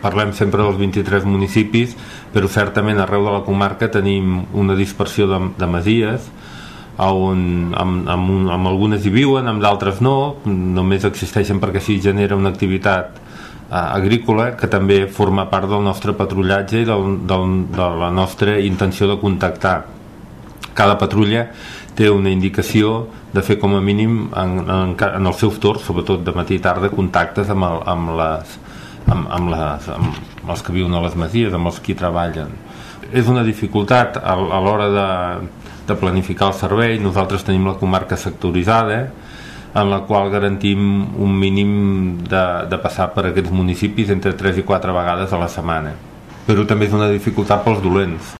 Parlem sempre dels 23 municipis, però certament arreu de la comarca tenim una dispersió de masies on amb algunes hi viuen, amb d'altres no, només existeixen perquè s'hi genera una activitat agrícola que també forma part del nostre patrullatge i de la nostra intenció de contactar. Cada patrulla té una indicació de fer com a mínim en els seus torns, sobretot de matí i tarda, contactes amb els que viuen a les masies, amb els que hi treballen. És una dificultat a l'hora de planificar el servei. Nosaltres tenim la comarca sectoritzada, en la qual garantim un mínim de passar per aquests municipis entre 3 i 4 vegades a la setmana. Però també és una dificultat pels dolents.